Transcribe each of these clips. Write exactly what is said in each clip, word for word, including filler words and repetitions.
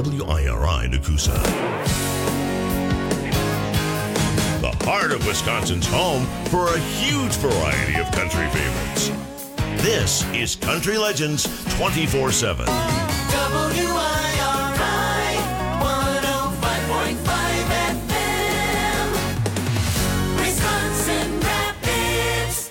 W I R I Nakusa. The heart of Wisconsin's home for a huge variety of country favorites. This is Country Legends twenty-four seven. W I R I one oh five point five F M, Wisconsin Rapids.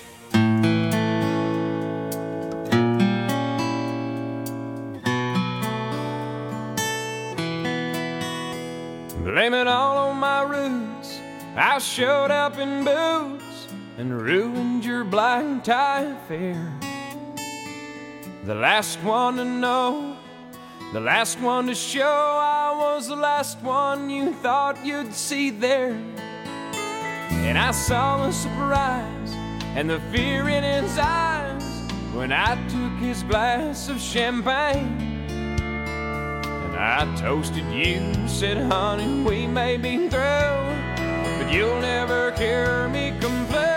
Blame it all on my roots. I showed up in boots and ruined your black tie affair. The last one to know, the last one to show, I was the last one you thought you'd see there. And I saw the surprise and the fear in his eyes when I took his glass of champagne. And I toasted you, said, honey, we may be through, but you'll never hear me complain.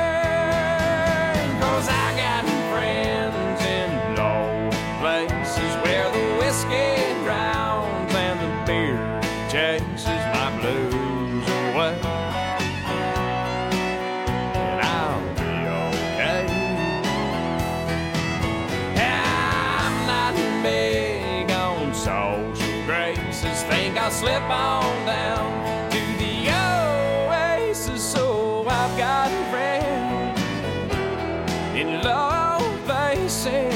'Cause I got friends in low places where the whiskey drowns and the beer chases my blues away. And I'll be okay. I'm not big on social graces. Think I'll slip on down to the oasis. So I've got friends in low places.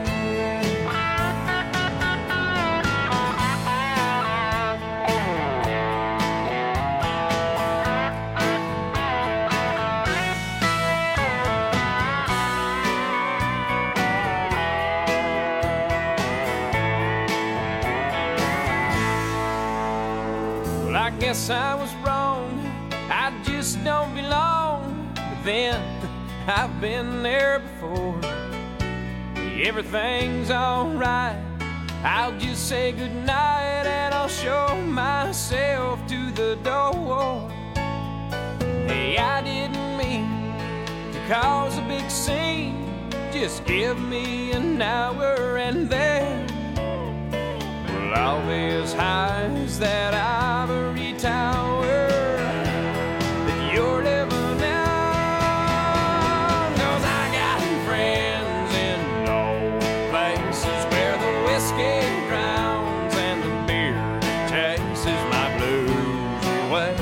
Well, I guess I was wrong. I just don't belong. But then I've been there before. Everything's alright. I'll just say goodnight and I'll show myself to the door. Hey, I didn't mean to cause a big scene. Just give me an hour and then well, all these highs that ivory tower that you're living in. 'Cause I got friends in low places where the whiskey drowns and the beer chases my blues away.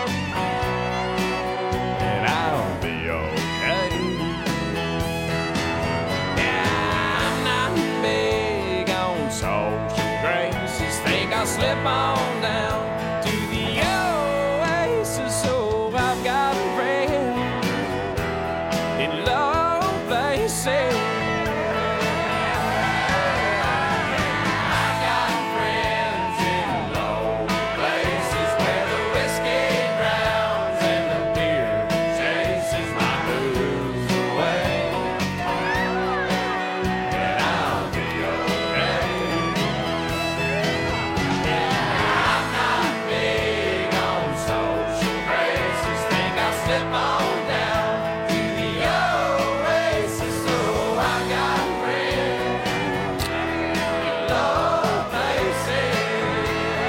And I'll be okay. Yeah, I'm not big on social graces. Think I'll slip on down to the oasis. So I've got friends in low places. I've got friends in low places where the whiskey drowns and the beer chases my blues away. And I'll be okay. I'm not big on social graces. Think I'll slip on down to the oasis. So I've got friends in low places.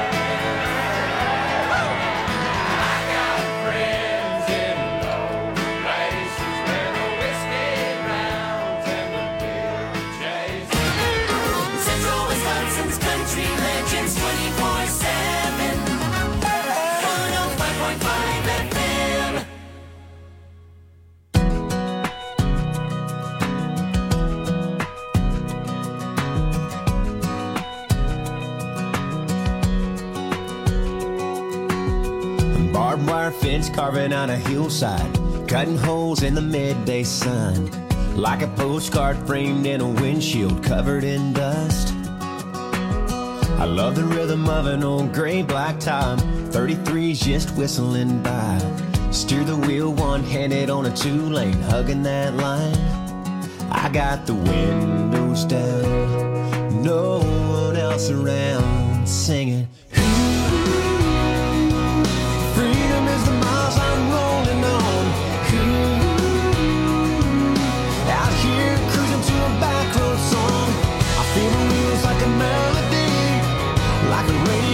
I got friends in low places where the whiskey drowns and the beer chases. Central Wisconsin's Country Legends twenty-four seven, one oh five point five F M. Barbed wire fence carving on a hillside, cutting holes in the midday sun, like a postcard framed in a windshield covered in dust. I love the rhythm of an old gray black top, thirty-threes just whistling by. Steer the wheel one-handed on a two-lane, hugging that line. I got the windows down, no one else around, singing. Freedom is the miles I'm rolling on. Out here cruising to a back road song. I feel the wheels like a melody, like a radio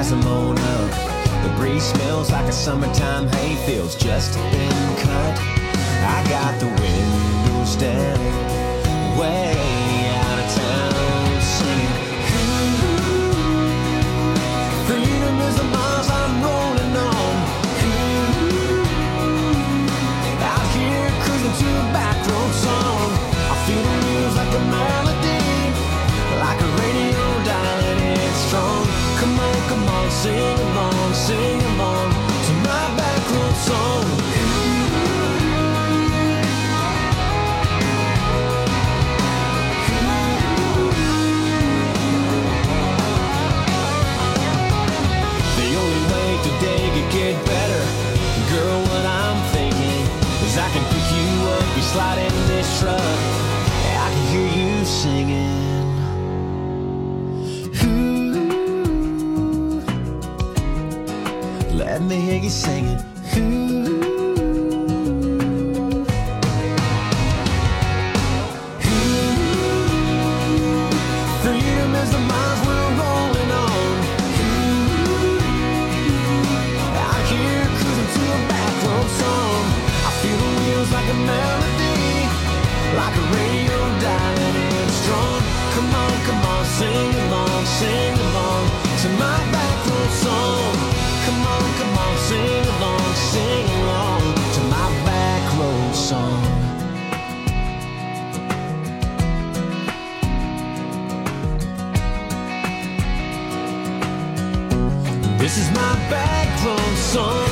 rise them on up. The breeze smells like a summertime hayfield's just been cut. I got the windows down, way out of town, singing. Freedom is the miles I'm rolling on. Out here cruising to a back road song. I feel the wheels like a melody, like a radio dialing in strong. Come on, come on, sing along, sing along to my back road song. Today could get better. Girl, what I'm thinking is I can pick you up, you slide in this truck, I can hear you singing. Ooh, let me hear you singing. Ooh. Freedom is the miles we're rolling on. Song. I feel the wheels like a melody, like a radio dialing in strong. Come on, come on, sing along, sing along to my back road song. Come on, come on, sing along, sing along to my back road song. This is my back road song.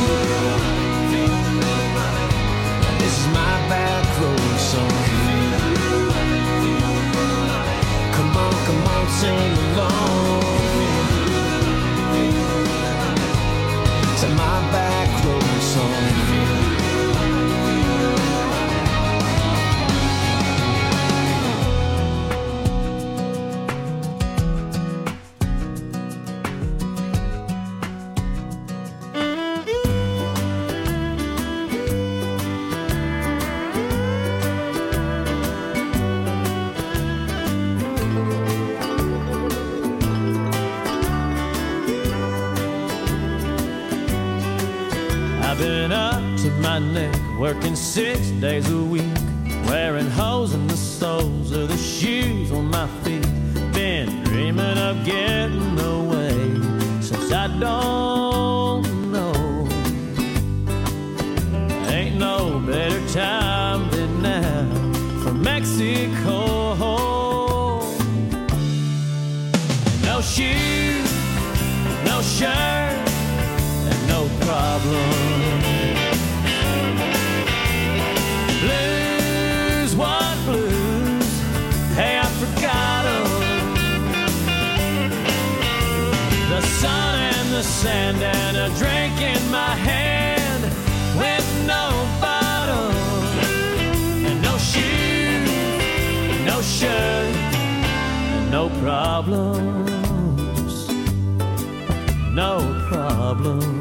My back road song. Come on, come on, sing along to my back road song. My neck, working six days a week, wearing holes in the soles of the shoes on my feet. Been dreaming of getting away since I don't know. Ain't no better time than now for Mexico. No shoes, no shirt, and no problem. Blues, what blues? Hey, I forgot 'em. The sun and the sand and a drink in my hand with no bottom and no shoes, no shirt, and no problems, no problems.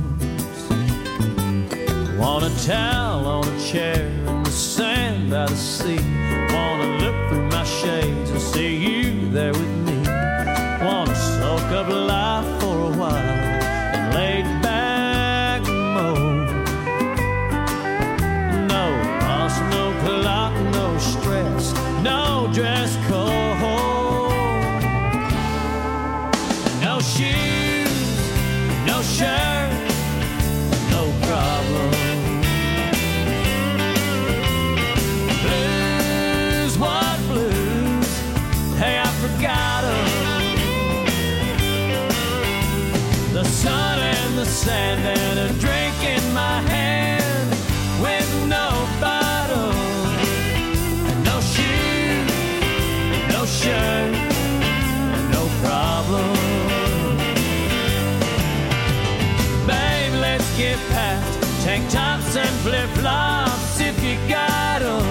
Want a towel on a chair in the sand by the sea. Wanna look through my shades and see you there with me. Wanna soak up life for a while and lay back moan. No boss, no clock, no stress, no dress code. No shoes, no shirt, no problem. Got 'em. The sun and the sand and a drink in my hand with no bottle and no shoes, no shirt, no problem. Babe, let's get past tank tops and flip-flops if you got 'em.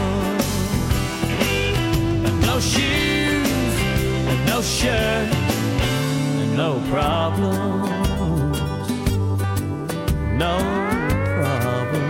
No shoes, no shirt, no problems, no problems.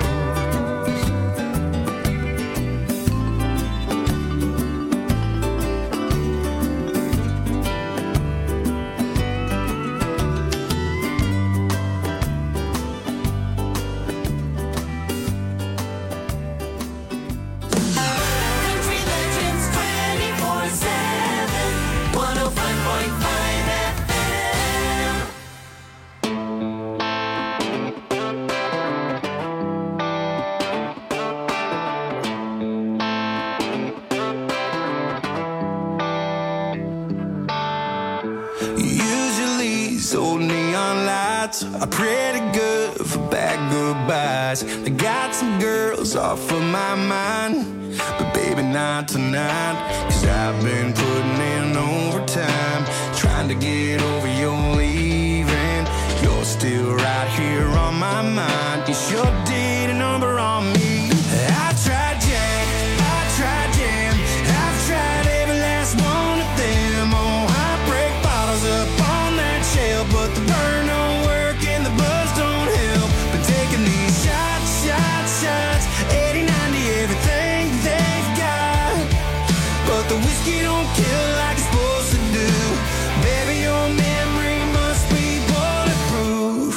These old neon lights are pretty good for bad goodbyes. I got some girls off of my mind, but baby not tonight. Cause I've been putting in overtime, trying to get over your leaving. You're still right here on my mind. You sure did a number on me. I tried Jack, I tried Jam, I've tried every last one of them. Oh, I break bottles up on that shelf, but the burn don't work and the buzz don't help. But taking these shots, shots, shots, eighty, ninety, everything they've got. But the whiskey don't kill like it's supposed to do. Baby, your memory must be bulletproof.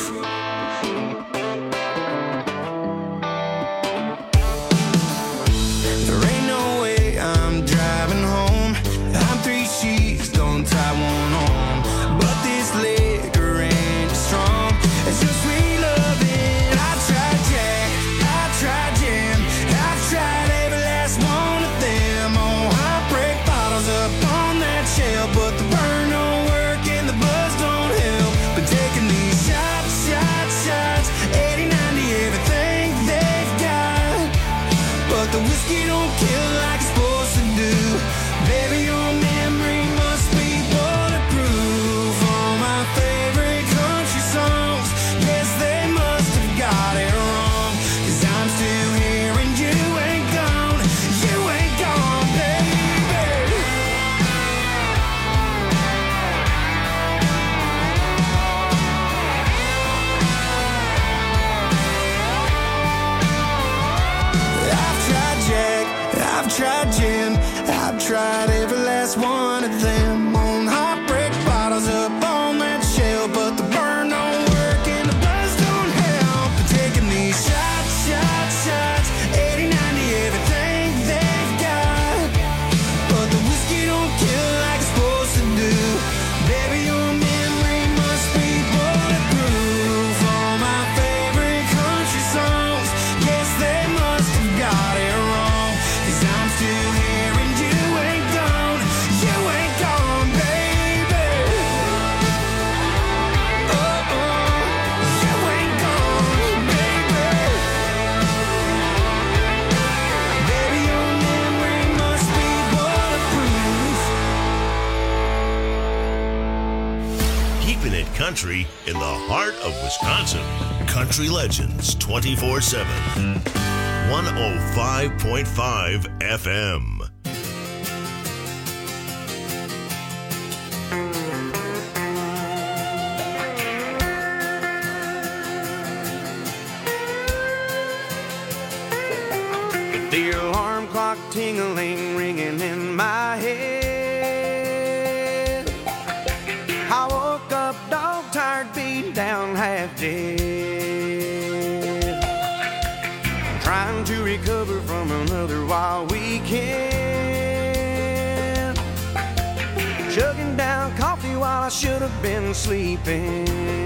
There ain't no way I'm driving home. I'm three sheets, don't tie one on. But this liquor ain't as strong as your sweet loving. I tried Jack, I tried Jim, I've tried every last one of them. Oh, I break bottles up on that shelf, but the burn don't work and the buzz don't help. But taking these shots, shots, shots, eighty, ninety, everything they've got. But the whiskey don't kill like it's supposed to do. Baby, your memory must be bulletproof. All my favorite country songs, yes, they must have got it wrong. Cause I'm still here and you ain't gone. You ain't gone, baby. I've tried Jack, I've tried Jim, I've tried every last one of them. On hot break bottles up on that shelf, but the burn don't work and the buzz don't help. But taking these shots, shots, shots, eighty, ninety, everything they've got. But the whiskey don't kill like it's supposed to do. Baby, your memory must be bulletproof. All my favorite country songs, yes, they must have got it wrong. Cause I'm still here and you ain't gone. You ain't gone, baby. Oh, oh, you ain't gone, baby. Baby, your memory must be bulletproof. Keeping it country in the heart of Wisconsin. Country Legends twenty-four seven. one oh five point five F M. The alarm clock tingling, ringing in my head. I woke up dog tired, beat down, half dead. Trying to recover from another wild weekend. Chugging down coffee while I should have been sleeping.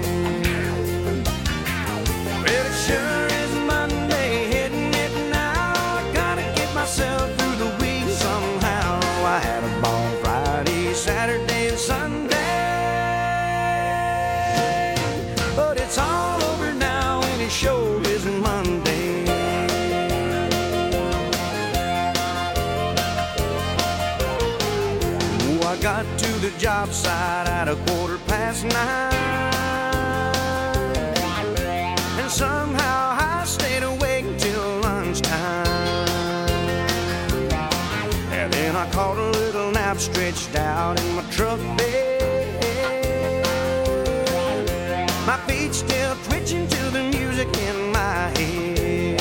Well, it sure is Monday, hitting it now. I gotta get myself through the week somehow. I had a ball Friday, Saturday, and Sunday. But it's all over now, and it sure is Monday. Oh, I got to the job site at a quarter past nine. And somehow I stayed awake till lunchtime. And then I caught a little nap stretched out in my truck bed. My feet still twitching to the music in my head.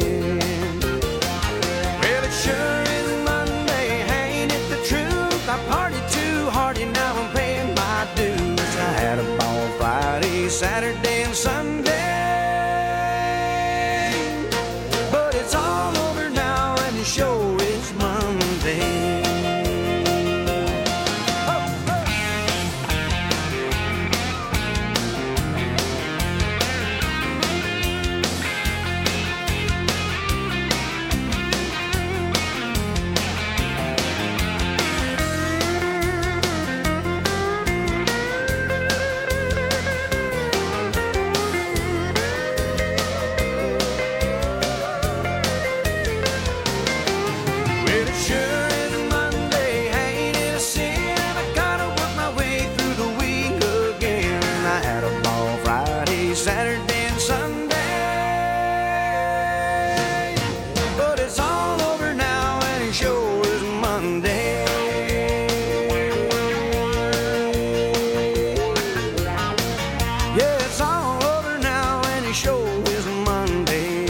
Well, it sure is Monday, ain't it the truth? I partied too hard and now I'm paying my dues. I had a ball Friday, Saturday, and Sunday. But it's all over now and it sure is Monday. had a ball Friday, Saturday, and Sunday. But it's all over now, and it sure is Monday. Yeah, it's all over now, and it sure is Monday.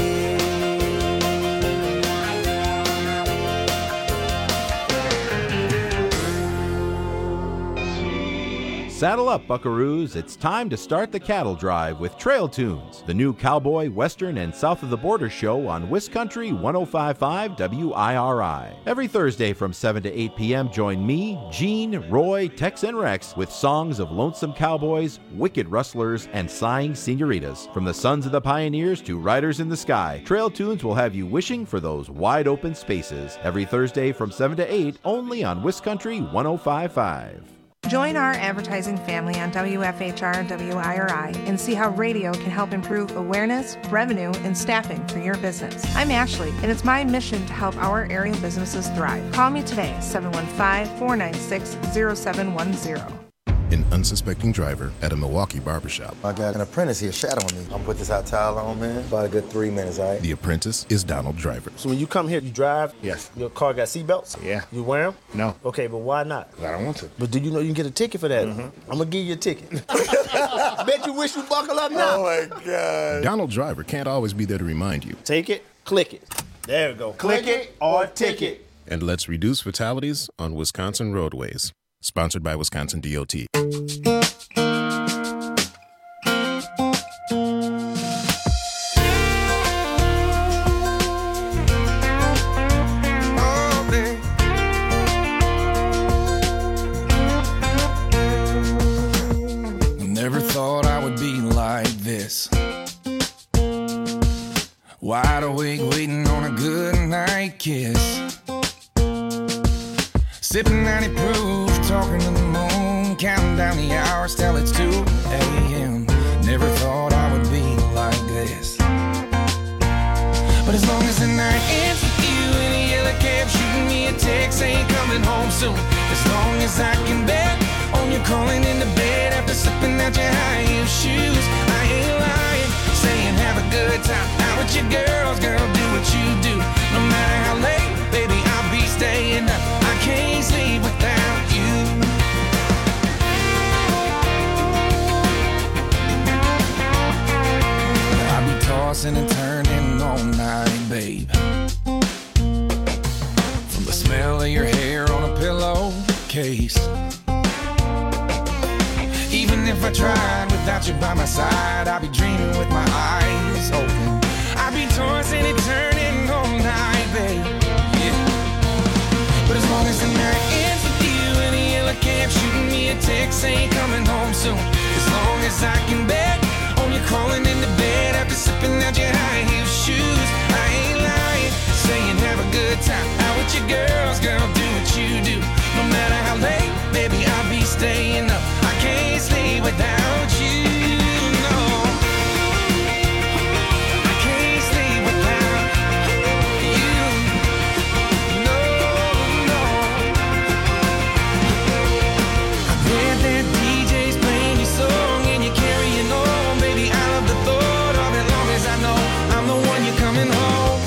Saddle up, buckaroos. It's time to start the cattle drive with Trail Tunes, the new cowboy, western, and south of the border show on Wiscountry one oh five point five W I R I. Every Thursday from seven to eight p.m., join me, Gene, Roy, Tex, and Rex with songs of lonesome cowboys, wicked rustlers, and sighing senoritas. From the sons of the pioneers to riders in the sky, Trail Tunes will have you wishing for those wide open spaces. Every Thursday from seven to eight, only on Wiscountry one oh five point five. Join our advertising family on W F H R W I R I and see how radio can help improve awareness, revenue, and staffing for your business. I'm Ashley, and it's my mission to help our area businesses thrive. Call me today, seven one five, four nine six, zero seven one zero. An unsuspecting driver at a Milwaukee barbershop. I got an apprentice here shadowing me. I'm gonna put this hot towel on, man. About a good three minutes, all right? The apprentice is Donald Driver. So when you come here, you drive? Yes. Your car got seatbelts? Yeah. You wear them? No. Okay, but why not? I don't want to. But do you know you can get a ticket for that? Mm-hmm. I'm gonna give you a ticket. I bet you wish you buckle up now. Oh my God. Donald Driver can't always be there to remind you. Take it, click it. There we go. Click it or ticket. And let's reduce fatalities on Wisconsin roadways. Sponsored by Wisconsin D O T. Never thought I would be like this. Wide awake, waiting on a good night kiss. Sipping ninety proof, talking to the moon, counting down the hours till it's two a.m. Never thought I would be like this. But as long as the night ends with you in a yellow cab, shooting me a text, ain't coming home soon. As long as I can bet on you calling into bed after slipping out your high heel shoes, I ain't lying, saying have a good time out with your girls, girl, do what you do. No matter how late, baby, I'll be staying up. I can't sleep without you. I'll be tossing and turning all night, babe. From the smell of your hair on a pillowcase. Even if I tried without you by my side, I'd be dreaming with my eyes open. I'd be tossing and turning all night, babe. Yeah. But as long as the night ends with you in a yellow cab, shooting me a text, ain't coming home soon. As long as I can bet on you crawling into bed after sipping out your high heel shoes, I ain't lying, saying have a good time out with your girls, girl, do what you do. No matter how late, baby, I'll be staying up. I can't sleep without you, no. I can't sleep without you, no, no. I bet that D J's playing your song and you're carrying on, baby. I love the thought of it, long as I know I'm the one you're coming home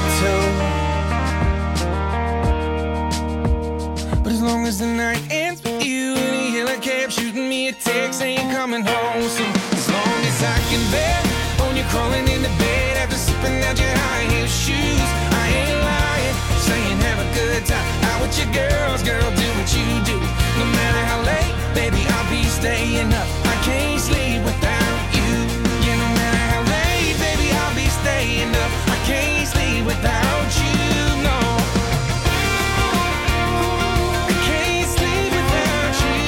to. But as long as the night ends with you in a yellow cab, shooting me a text, ain't coming home soon. As long as I can bet on you crawling into bed after sipping out your high heel shoes, I ain't lying, saying have a good time out with your girls, girl, do what you do. No matter how late, baby, I'll be staying up. I can't sleep without you. Yeah, no matter how late, baby, I'll be staying up. I can't sleep without you, no. I can't sleep without you.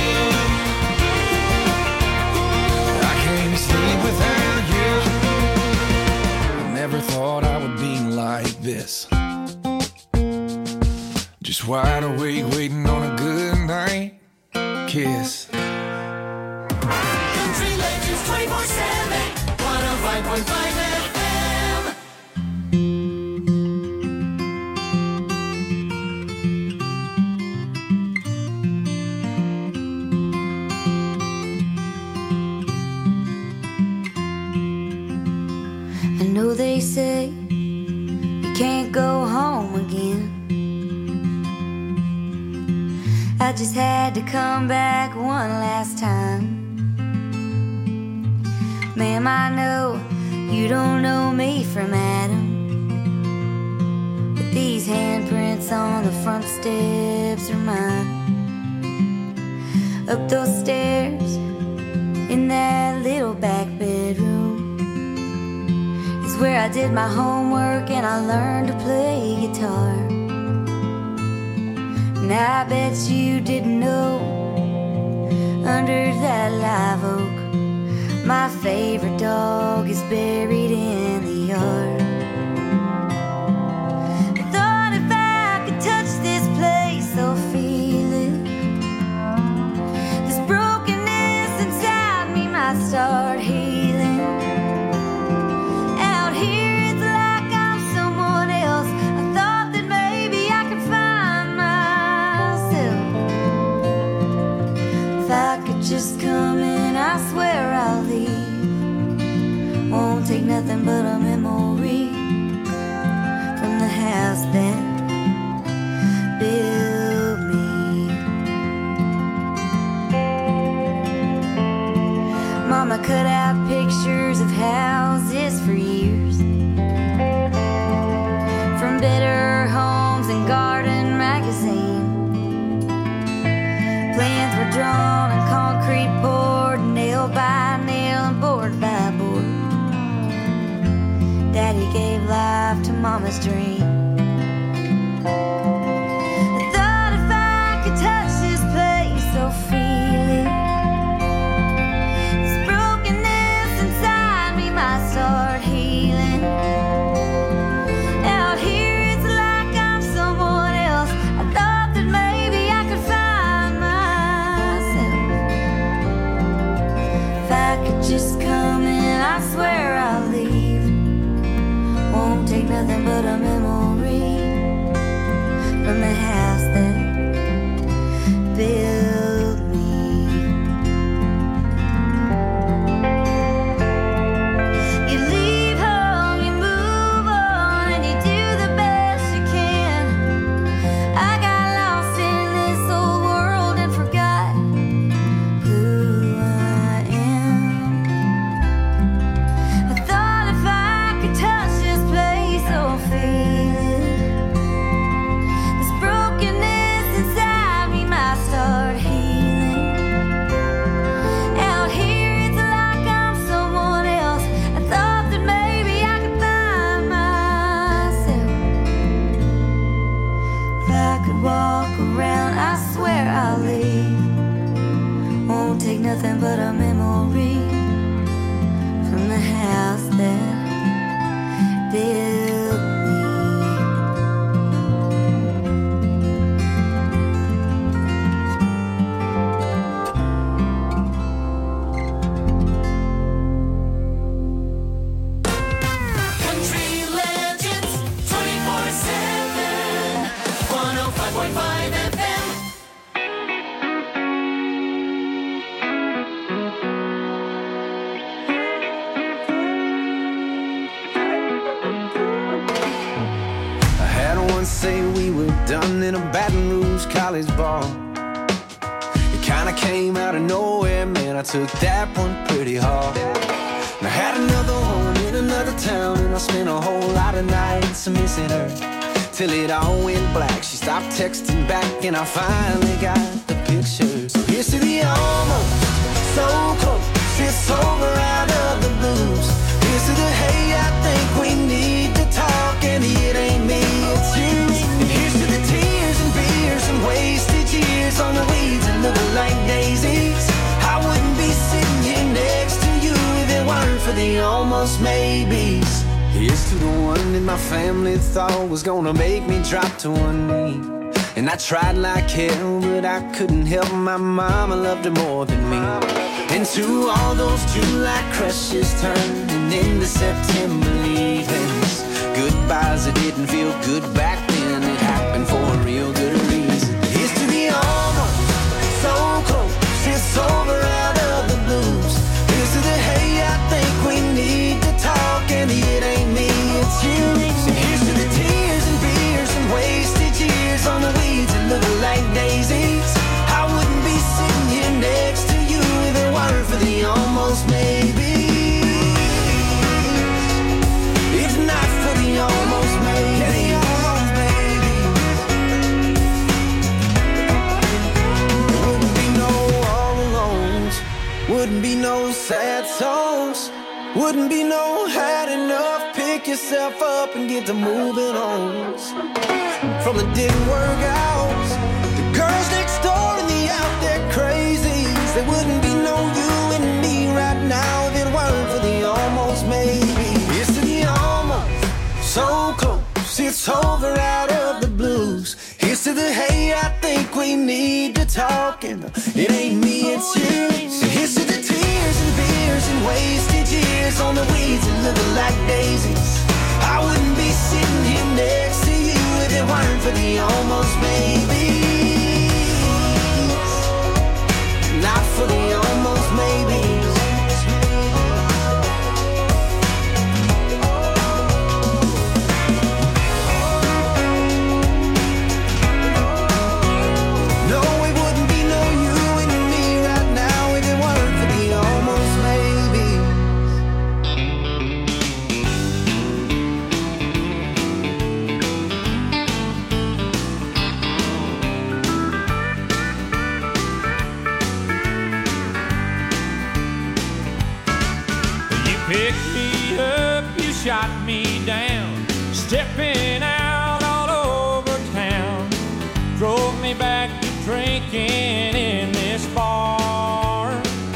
I can't sleep without you. I never thought I would be like this. Just wide awake, waiting on a good night kiss. Country Legends twenty-four seven, one oh five point five F M. just had to come back one last time. Ma'am, I know you don't know me from Adam, but these handprints on the front steps are mine. Up those stairs in that little back bedroom is where I did my homework and I learned to play guitar. And I bet you didn't know, under that live oak, my favorite dog is buried in the yard. I thought if I could touch this place, I'll feel it. This brokenness inside me might start healing. Out here it's like I'm someone else. I thought that maybe I could find myself. If I could just come in, I swear I'll leave. Won't take nothing but a memory from the house that built me. Mama cut out pictures of houses for years, from Better Homes and Garden magazine. Plans were drawn and concrete poured, nail by nail and board by board. Daddy gave life to Mama's dream. I thought if I could touch this place, I'll feel it. This brokenness inside me might start healing. Out here it's like I'm someone else. I thought that maybe I could find myself. If I could just come in, I swear I'll leave. Won't take nothing but a memory from the house that built me. You leave home, you move on, and you do the best you can. I got lost in this old world and forgot who I am. I thought if I could touch this place, I'll feel it. This brokenness inside me might start healing. Out here it's like I'm someone else. I thought that maybe I could find myself. If I could walk around, I swear I'll leave. Won't take nothing but a memory from the house that built me. Country Legends twenty-four seven, one oh five point five F M. I had one say we were done in a Baton Rouge college bar. It kinda came out of nowhere, man, I took that one pretty hard. And I had another one in another town, and I spent a whole lot of nights missing her, till it all went black. She stopped texting back, and I finally got the picture. So here's to the almost, so close, it's over out of the blues. Here's to the hey, I think we need to talk, and it ain't me, it's you. And here's to the tears and beers and wasted years on the weeds that look like daisies. I wouldn't be sitting here next to you if it weren't for the almost maybes. Here's to the one that my family thought was gonna make me drop to one knee. And I tried like hell, but I couldn't help. My mama loved her more than me. And to all those July crushes turning into September leavings, goodbyes that didn't feel good back then, it happened for a real good reason. Here's to the almost, so close, it's over out of the blues. Here's to the hey, I think we need to talk, and it ain't me, it's you. And here's to the tears and beers and wasted years on the weeds that look like daisies. I those sad songs. Wouldn't be no had enough. Pick yourself up and get to moving on. From the didn't work out, the girls next door and the out there crazies. There wouldn't be no you and me right now if it weren't for the almost maybe. It's the almost, so close, it's over out of the blues. Here's to the hey, I think we need to talk, and it ain't me, it's you. So here's to the tears and beers and wasted years on the weeds that look like daisies. I wouldn't be sitting here next to you if it weren't for the almost maybes. Not for the almost maybes. Shot me down, stepping out all over town. Drove me back to drinking in this bar.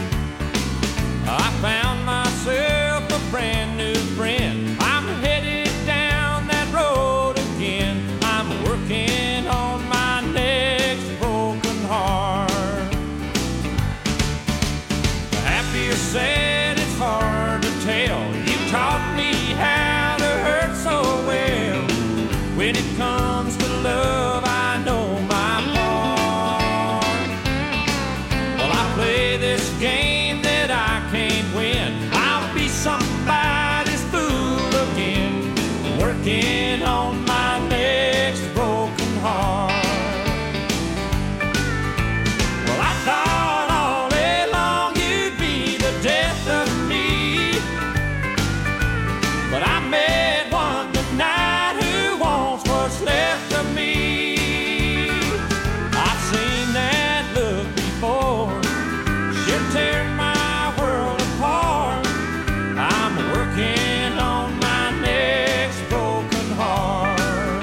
I found myself a brand new friend. I'm headed down that road again. I'm working on my next broken heart. Happy or sad, it's hard to tell. You taught me how to hurt so well. When it comes to love, I know my part. Well, I play this game that I can't win. I'll be somebody's fool again, working on my next broken heart. Well, I thought all day long you'd be the death of me, but I met one tonight who wants what's left of me. I've seen that look before. She'll tear my world apart. I'm working on my next broken heart.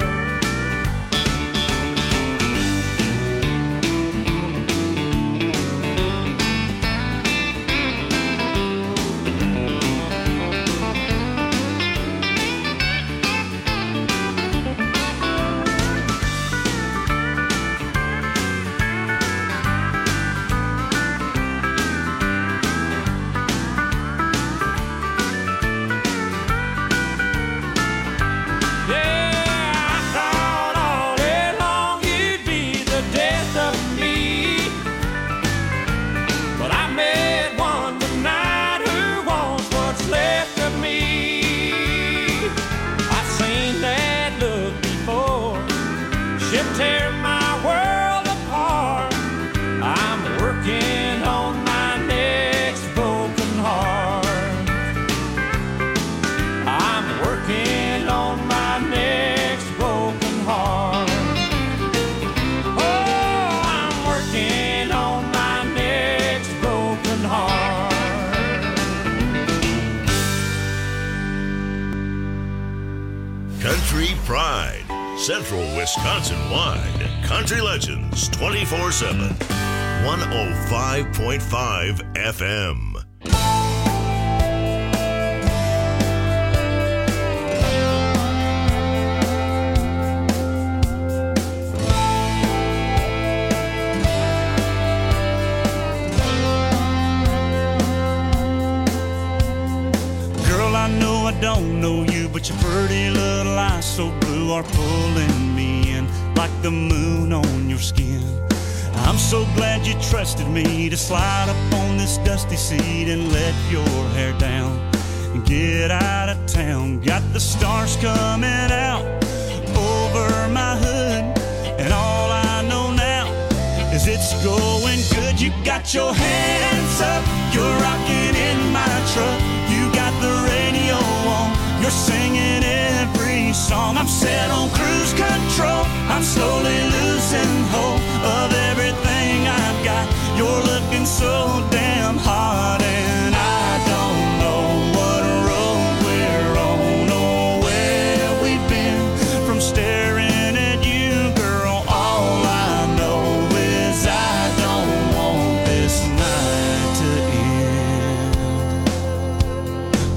Tear my world apart. I'm working on my next broken heart. I'm working on my next broken heart. Oh, I'm working on my next broken heart. Country Pride. Central Wisconsin-wide Country Legends twenty-four seven. one oh five point five F M. Girl, I know I don't know you, but your pretty little eyes so blue are pulling me in like the moon on your skin. I'm so glad you trusted me to slide up on this dusty seat and let your hair down and get out of town. Got the stars coming out over my hood, and all I know now is it's going good. You got your hands up, you're rocking in my truck. You got the radio on, you're singing every song. I'm set on cruise control, I'm slowly losing hold of everything I've got. You're looking so damn hot, and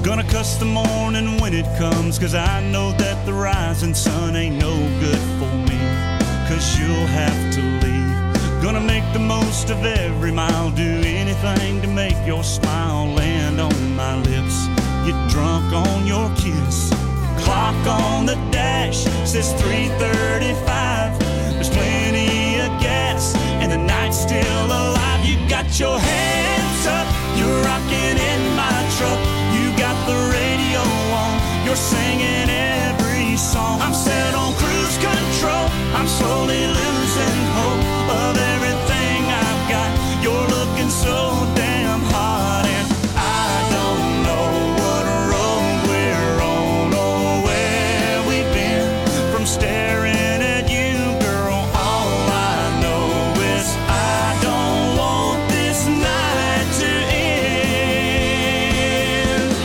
Gonna cuss the morning when it comes, cause I know that the rising sun ain't no good for me, cause you'll have to leave. Gonna make the most of every mile, do anything to make your smile land on my lips, get drunk on your kiss. Clock on the dash says three thirty-five. There's plenty of gas and the night's still alive. You got your hands up, you're rocking in my truck. You got the radio on, you're singing every song. I'm set on cruise control, I'm slowly losing hope of everything I've got. You're looking so damn hot, and I don't know what road we're on or where we've been from staring at you, girl. All I know is I don't want this night to end.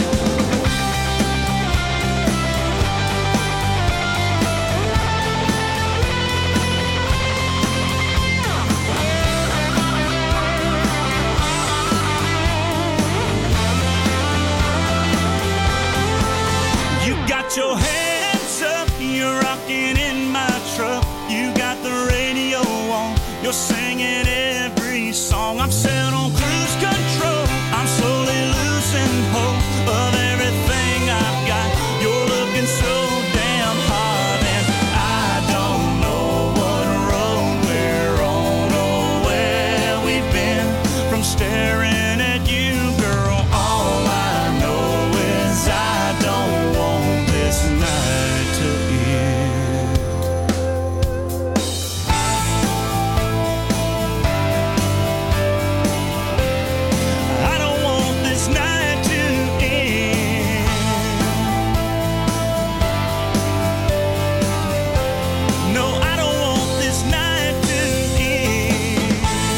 You got your hands up, you're rocking in my truck. You got the radio on, you're singing every song. I'm set on cruise control, I'm slowly losing hope of everything I've got. You're looking so damn hot, and I don't know what road we're on or where we've been from staring at you, girl. All I know is I don't want this night to end. I don't want this night to end. No, I don't want this night to end.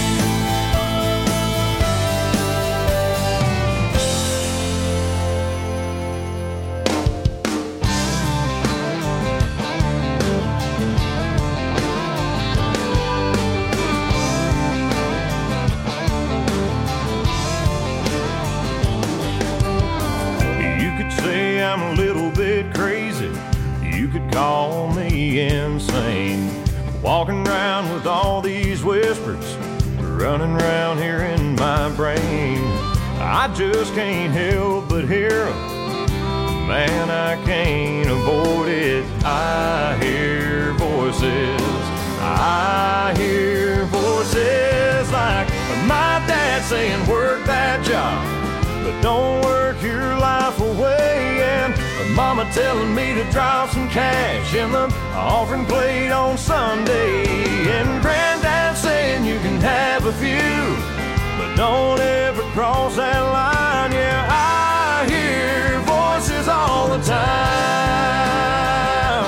You could say I'm a little bit crazy. You could call me insane. Walking around with all these whispers running around here in my brain. I just can't help but hear 'em. Man, I can't avoid it. I hear voices. I hear voices like my dad saying, work that job, but don't work your life away. And mama telling me to drop some cash in the offering plate on Sunday. And granddad saying you can have a few, but don't ever cross that line. Yeah, I hear voices all the time.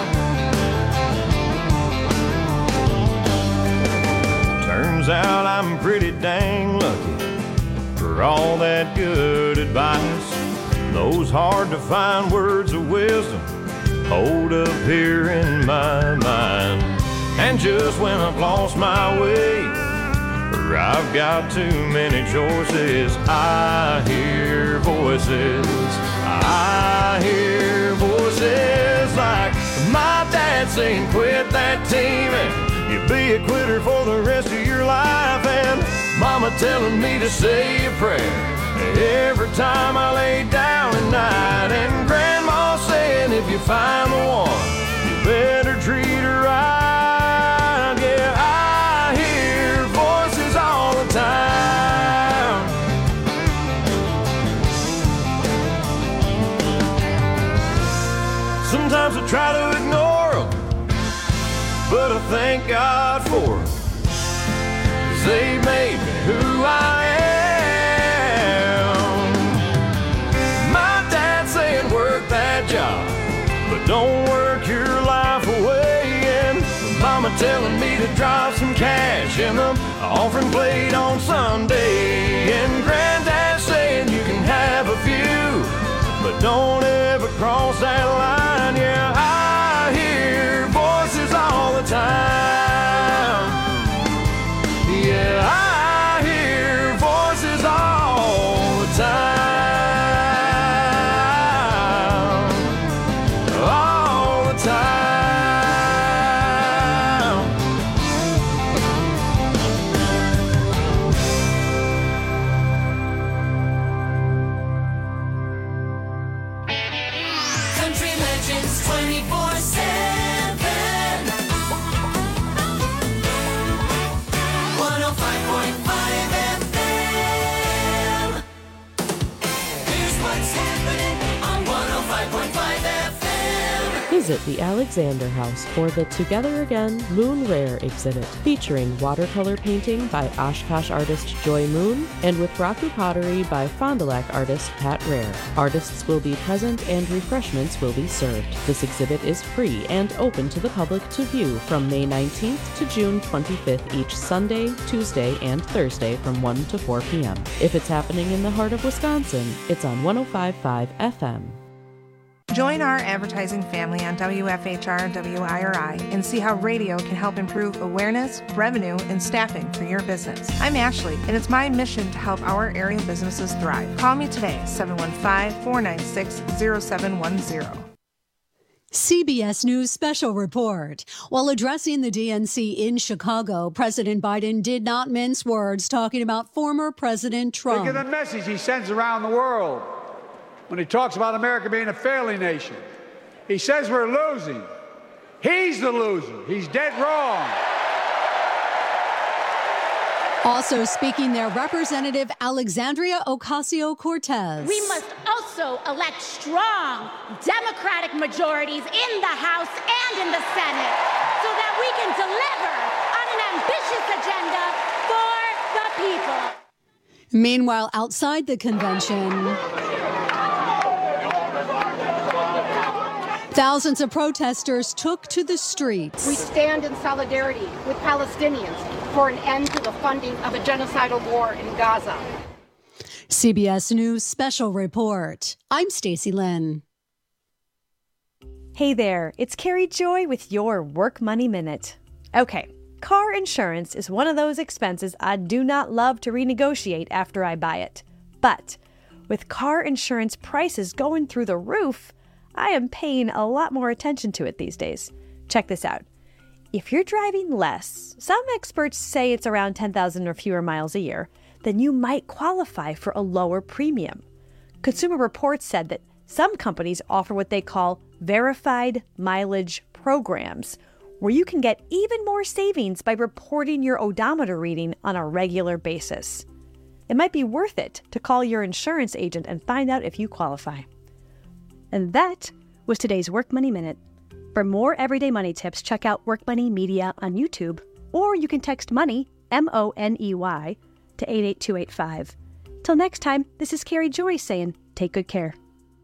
Turns out I'm pretty dang lucky for all that good advice. Those hard to find words of wisdom hold up here in my mind. And just when I've lost my way, or I've got too many choices, I hear voices. I hear voices like my dad saying, quit that team and you'll be a quitter for the rest of your life. And mama telling me to say a prayer every time I lay down at night. And grandma saying if you find the one, you better treat her right. Yeah, I hear voices all the time. Sometimes I try to ignore them, but I thank God for them, 'cause they made me who I am. My dad saying work that job, but don't work your life away. And mama telling me to drop some cash in the offering plate on Sunday. And granddad saying you can have a few, but don't ever cross that line. Yeah, I hear voices all the time. Yeah, I hear voices all the time. Visit the Alexander House for the Together Again Moon Rare exhibit, featuring watercolor painting by Oshkosh artist Joy Moon and with Raku pottery by Fond du Lac artist Pat Rare. Artists will be present and refreshments will be served. This exhibit is free and open to the public to view from May nineteenth to June twenty-fifth each Sunday, Tuesday, and Thursday from one to four p.m. If it's happening in the heart of Wisconsin, it's on one oh five point five F M. Join our advertising family on W F H R and W I R I and see how radio can help improve awareness, revenue, and staffing for your business. I'm Ashley, and it's my mission to help our area businesses thrive. Call me today, seven one five, four nine six, zero seven one zero. C B S News Special Report. While addressing the D N C in Chicago, President Biden did not mince words talking about former President Trump. Think of the message he sends around the world when he talks about America being a failing nation. He says we're losing. He's the loser. He's dead wrong. Also speaking there, Representative Alexandria Ocasio-Cortez. We must also elect strong Democratic majorities in the House and in the Senate so that we can deliver on an ambitious agenda for the people. Meanwhile, outside the convention, thousands of protesters took to the streets. We stand in solidarity with Palestinians for an end to the funding of a genocidal war in Gaza. C B S News Special Report. I'm Stacey Lynn. Hey there, it's Carrie Joy with your Work Money Minute. Okay, car insurance is one of those expenses I do not love to renegotiate after I buy it. But with car insurance prices going through the roof, I am paying a lot more attention to it these days. Check this out. If you're driving less, some experts say it's around ten thousand or fewer miles a year, then you might qualify for a lower premium. Consumer Reports said that some companies offer what they call verified mileage programs, where you can get even more savings by reporting your odometer reading on a regular basis. It might be worth it to call your insurance agent and find out if you qualify. And that was today's Work Money Minute. For more everyday money tips, check out Work Money Media on YouTube, or you can text MONEY, M O N E Y, to eight eight two eight five. Till next time, this is Carrie Joy saying, take good care.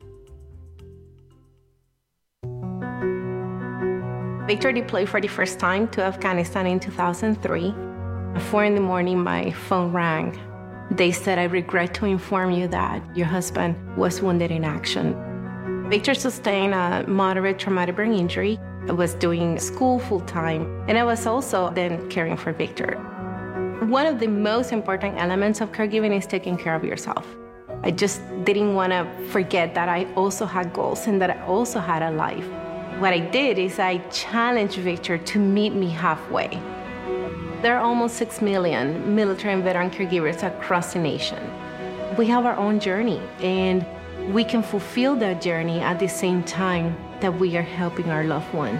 Victor deployed for the first time to Afghanistan in two thousand three. At four in the morning, my phone rang. They said, I regret to inform you that your husband was wounded in action. Victor sustained a moderate traumatic brain injury. I was doing school full-time, and I was also then caring for Victor. One of the most important elements of caregiving is taking care of yourself. I just didn't want to forget that I also had goals and that I also had a life. What I did is I challenged Victor to meet me halfway. There are almost six million military and veteran caregivers across the nation. We have our own journey, and we can fulfill that journey at the same time that we are helping our loved one.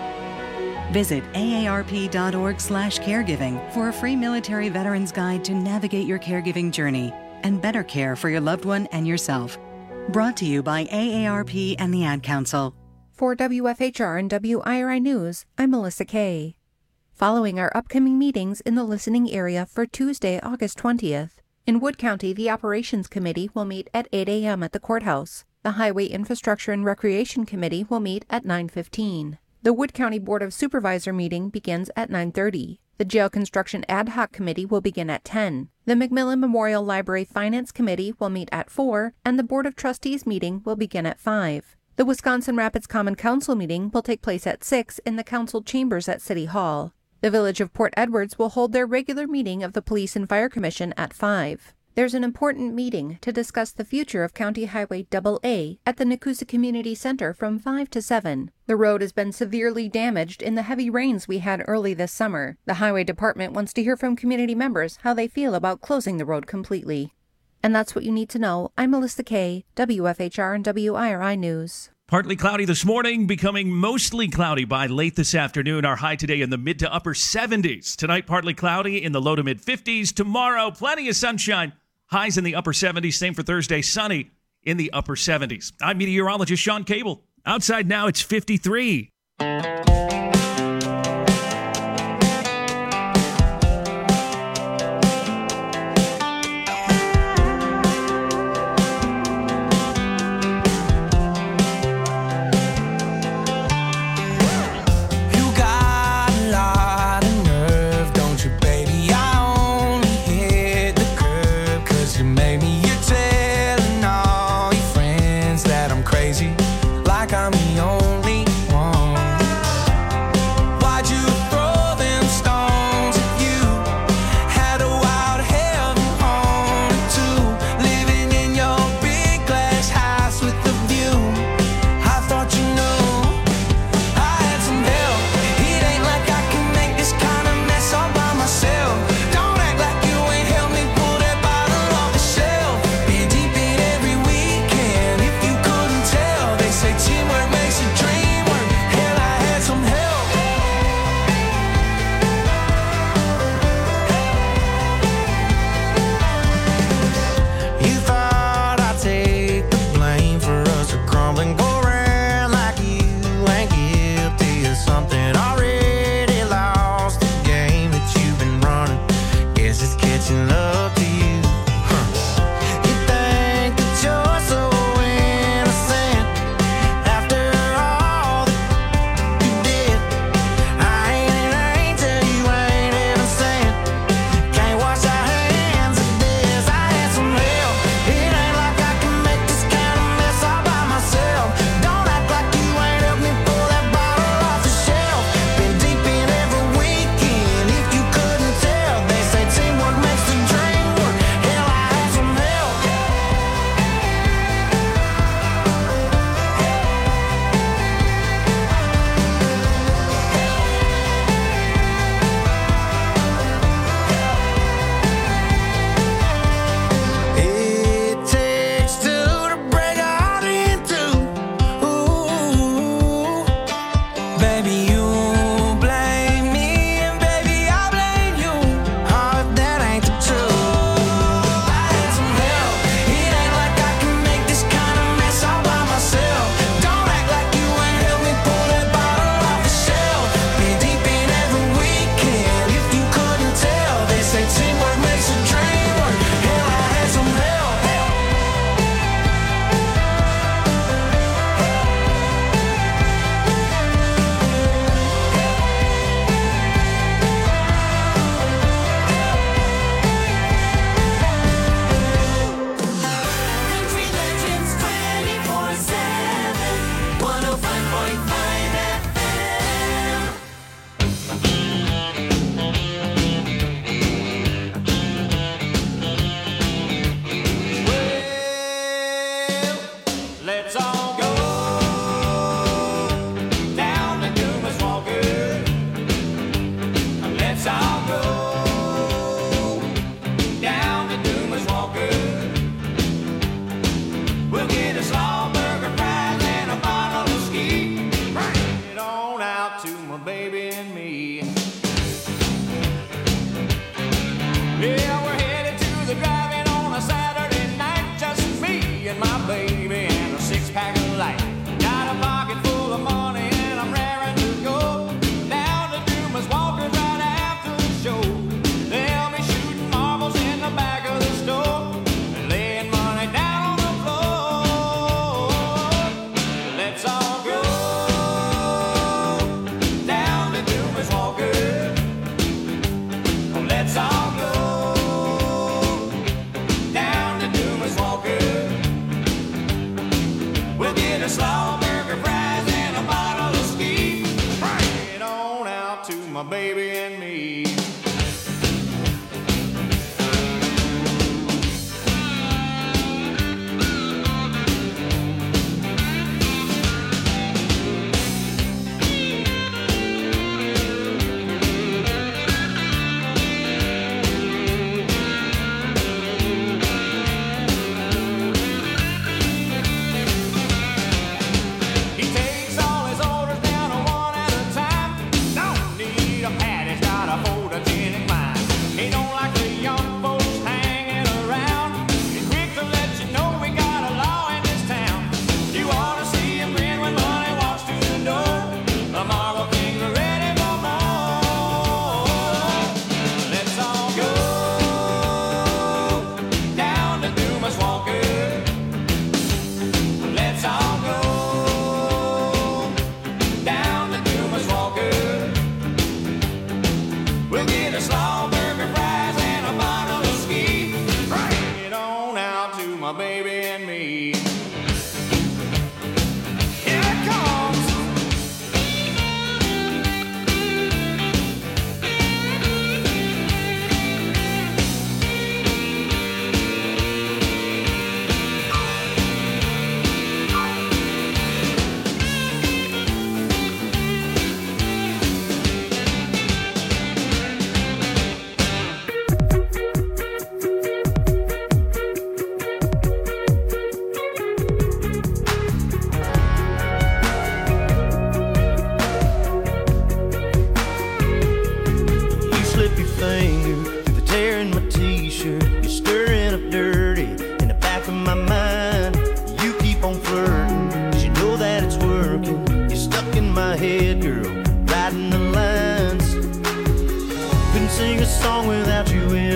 Visit A A R P dot org slash caregiving for a free military veterans guide to navigate your caregiving journey and better care for your loved one and yourself. Brought to you by A A R P and the Ad Council. For W F H R and W I R I News, I'm Melissa Kay. Following our upcoming meetings in the listening area for Tuesday, August twentieth, in Wood County, the Operations Committee will meet at eight a.m. at the courthouse. The Highway Infrastructure and Recreation Committee will meet at nine fifteen. The Wood County Board of Supervisor meeting begins at nine thirty. The Jail Construction Ad Hoc Committee will begin at ten. The McMillan Memorial Library Finance Committee will meet at four, and the Board of Trustees meeting will begin at five. The Wisconsin Rapids Common Council meeting will take place at six in the council chambers at City Hall. The Village of Port Edwards will hold their regular meeting of the Police and Fire Commission at five. There's an important meeting to discuss the future of County Highway double A at the Nakusa Community Center from five to seven. The road has been severely damaged in the heavy rains we had early this summer. The Highway Department wants to hear from community members how they feel about closing the road completely. And that's what you need to know. I'm Melissa Kay, W F H R and W I R I News. Partly cloudy this morning, becoming mostly cloudy by late this afternoon. Our high today in the mid to upper seventies. Tonight, partly cloudy in the low to mid fifties. Tomorrow, plenty of sunshine. Highs in the upper seventies. Same for Thursday, sunny in the upper seventies. I'm meteorologist Sean Cable. Outside now, it's fifty-three. Like I'm the only one. got a four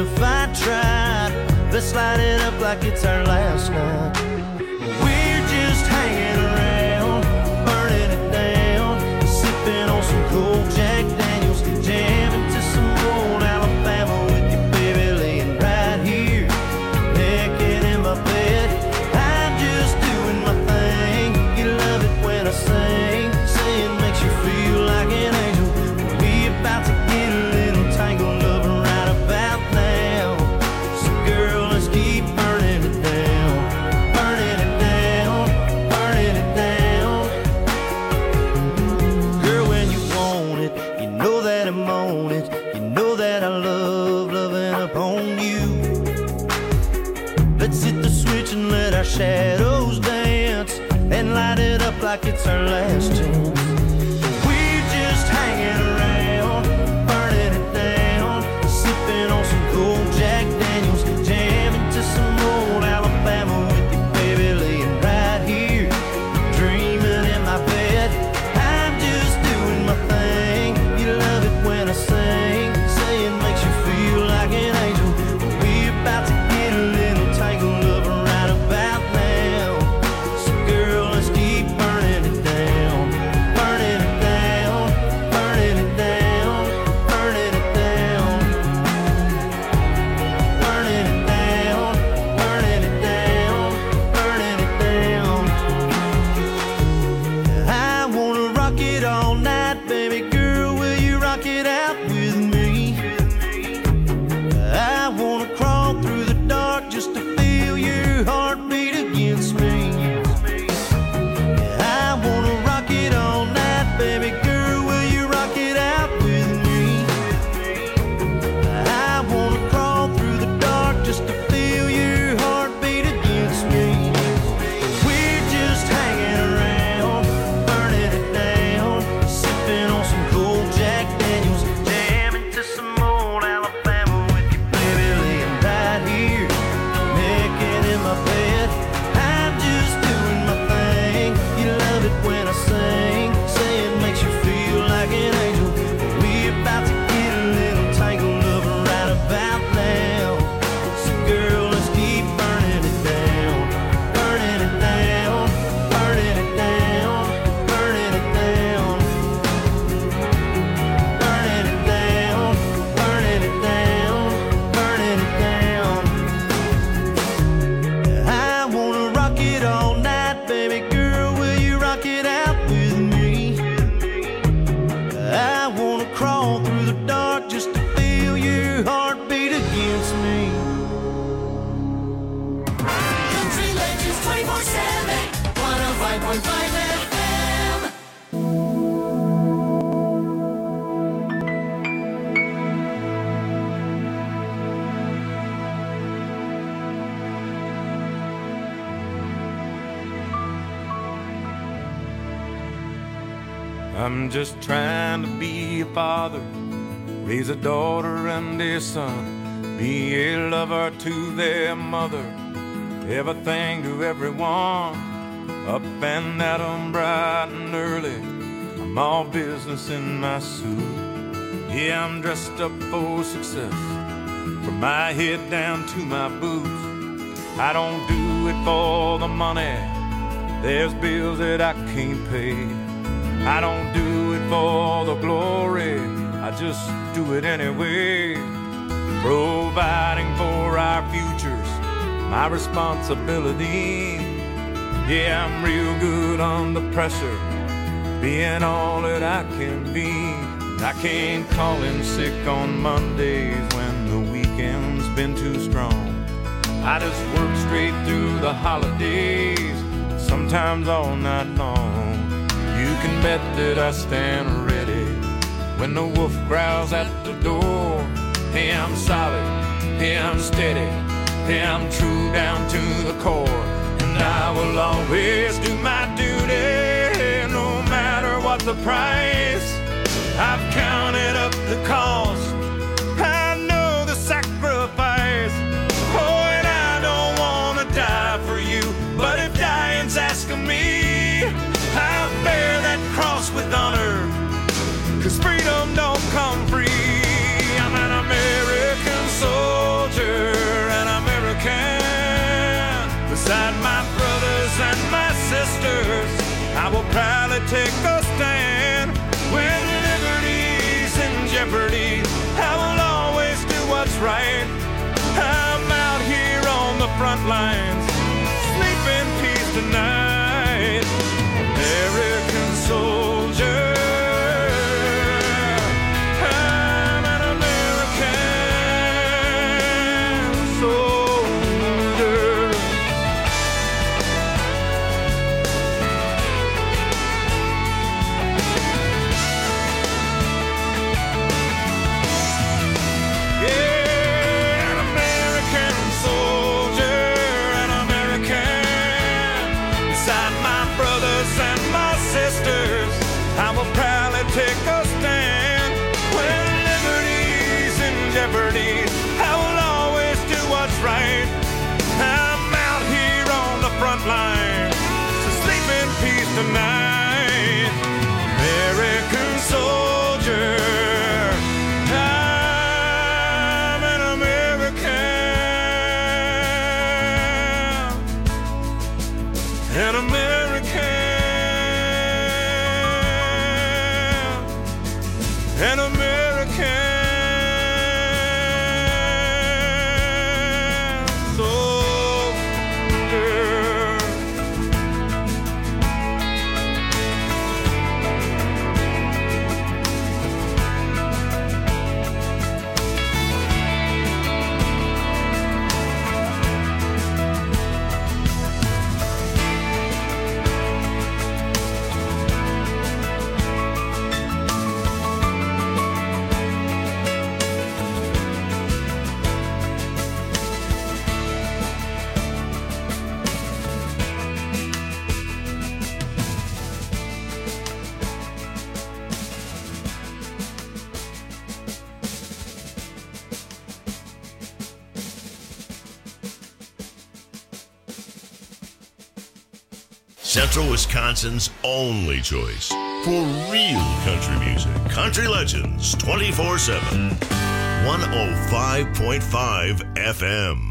if I tried. Let's light it up like it's our last night. We're just hanging around, burning it down, sipping on some cold Jack Daniels, jamming to some old Alabama with you, baby, laying right here, naked in my bed. I'm just doing my thing. You love it when I sing, saying makes you feel like an angel. We about to get a little tangled up right about now. So girl, let's keep burning it down, burning it down, burning it down. Girl, when you want it, you know that I'm on it. You know that I love loving up on you. Let's hit the switch and let our shadows dance, and light it up like it's our last chance. We're just hanging around, burning it down, sipping on some cold Jack Daniels, jamming to some old Alabama with you, baby, laying right here, dreaming in my bed. I'm just doing my thing. You love it when I sing, saying makes you feel like an angel. We about to get a little tangled up right about now. So girl, let's keep burning it down, burning it down, burning it down, burning it down, burning it down, burning it down, burning it down. I wanna rock it all night, baby girl, will you rock it out with me? I wanna crawl through the dark just to feel your heartbeat against me. I wanna rock it all night, baby girl, will you rock it out with me? I wanna crawl through the dark just to feel your heartbeat against me. We're just hanging around, burning it down, sipping on some cold Jack Daniels, jamming to some old Alabama with you, baby, laying right here, naked in my bed. I'm just doing my thing. You love it when I sing, saying makes you feel like an angel. We about to get a little tangled up right about now. So girl, let's keep burning it down, burning it down, burning it down, burning it down, burning it down, burning it down, burning it down. I wanna rock it all night, baby girl, will you rock it out with me? I wanna crawl through the dark just to feel your heartbeat against me. Country Legends twenty-four seven, one oh five point five F M. I'm just trying to be a father, raise a daughter and a son, be a lover to their mother, everything to everyone, up and at 'em bright and early. I'm all business in my suit. Yeah, I'm dressed up for success, from my head down to my boots. I don't do it for the money, there's bills that I can't pay. I don't do it for the glory, I just do it anyway. Providing for our futures, my responsibility. Yeah, I'm real good under pressure, being all that I can be. I can't call in sick on Mondays when the weekend's been too strong. I just work straight through the holidays, sometimes all night long. You can bet that I stand ready when the wolf growls at the door. Hey, I'm solid, hey, I'm steady, hey, I'm true down to the core. And I will always do my duty, no matter what the price. I've counted up the cost, I know the sacrifice. Oh, and I don't want to die for you, but if dying's asking me, I'll bear that cross with honor, 'cause freedom don't come free. I'm an American soldier, I will proudly take a stand. When liberty's in jeopardy, I will always do what's right. I'm out here on the front lines, sleep in peace tonight. American soldier, I'm an American soldier. Yeah, an American soldier, an American. Beside my brothers and my sisters, I will proudly take a stand. When liberty's in jeopardy, I will always do what's right. I'm out here on the front line, so sleep in peace tonight. American soldier, I'm an American, an American, an American soldier. Central Wisconsin's only choice for real country music. Country Legends twenty-four seven. one oh five point five F M.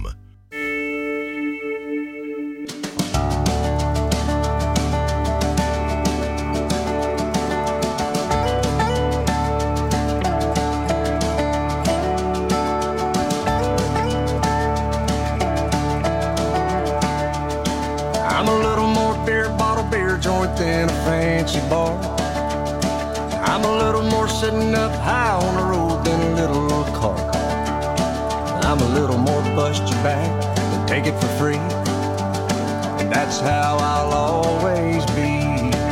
I'm a little more beer bottle, beer joint than a fancy bar. I'm a little more sitting up high on the road than a little car. I'm a little more bust your back than take it for free. And that's how I'll always be.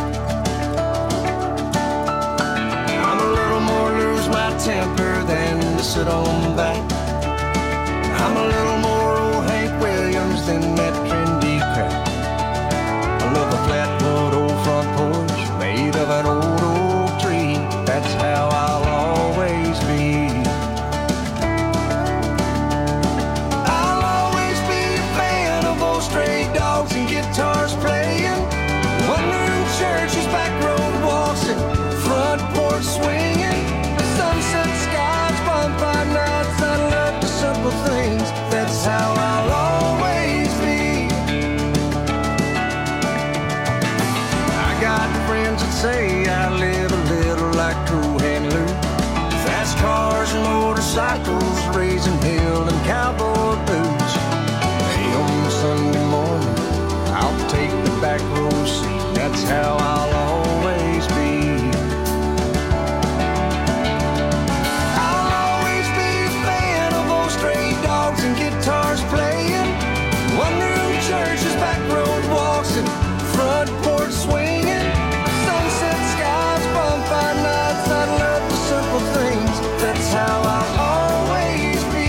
I'm a little more lose my temper than to sit on back. I'm a little more old Hank Williams than that trendy crap. I love a flatwood old front porch made of an old oak tree. That's how I'll always be. I'll always be a fan of old stray dogs and guitars playing, wandering churches, back road waltzing, front porch swinging, sunset skies, bonfire nights. I love the simple things. That's how I'll always be. Friends that say I live a little like Cool Hand Luke. Fast cars and motorcycles, raising hill and cowboy boots. Hey, on Sunday morning, I'll take the back row seat. That's how I'll always be. I'll always be a fan of old stray dogs and guitars playing, wandering churches, back road walks, and front porch swinging. Sunset skies, bonfire nights. I love the simple things. That's how I'll always be.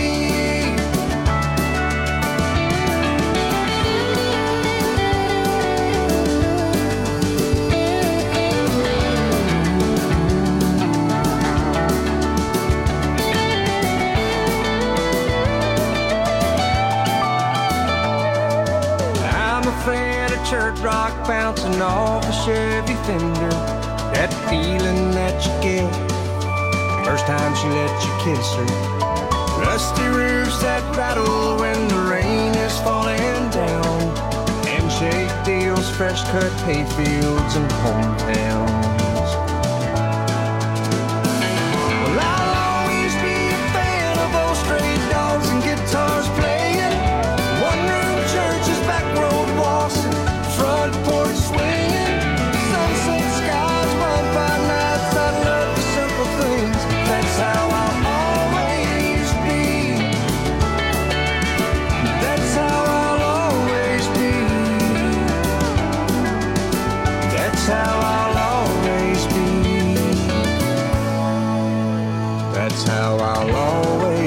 I'm a fan of church rock bouncing off a Chevy Fender. That feeling that you get first time she let you kiss her. Rusty roofs that rattle when the rain is falling down. Handshake deals fresh cut hayfields and hometowns. Well, I'll always be a fan of those stray dogs and guitars playing, one-room churches, back road waltzing, front porch swinging, sunset skies, bonfire nights. I love the simple things. That's how I'll always be. That's how I'll always be. That's how I'll always be. That's how I'll always